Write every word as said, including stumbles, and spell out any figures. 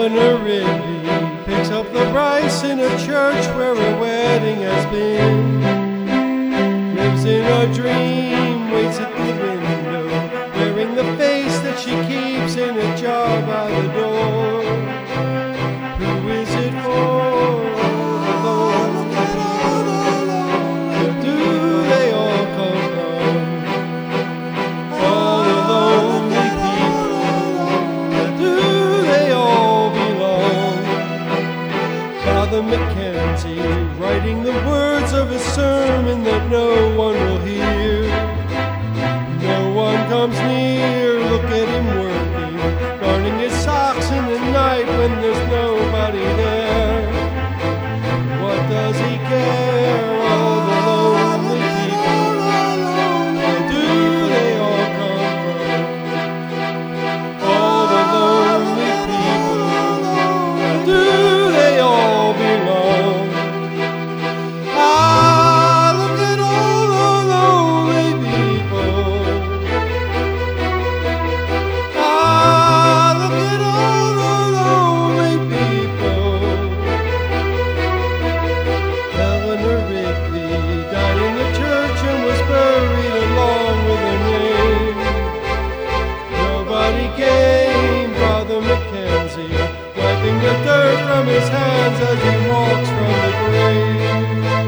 Eleanor Rigby picks up the rice in a church where a wedding has been. Lives in a dream, waits at the window, wearing the face that she keeps in a jar by the door. Who is it for? All the lonely people. Where do they all come from? All the lonely people. Where do they all belong? Father Mackenzie, writing the words of a sermon that no one will hear. No one comes near, look at him working, darning his socks in the night when there's nobody there. What does he care? All the lonely people, where do they all come from? All the lonely people, where do they all belong? Ah, look at all the lonely people. Ah, look at all the lonely people. Eleanor Rigby died in the church and was buried along with her name. Nobody came, Father Mackenzie, wiping the dirt from his hands as he walks from the grave.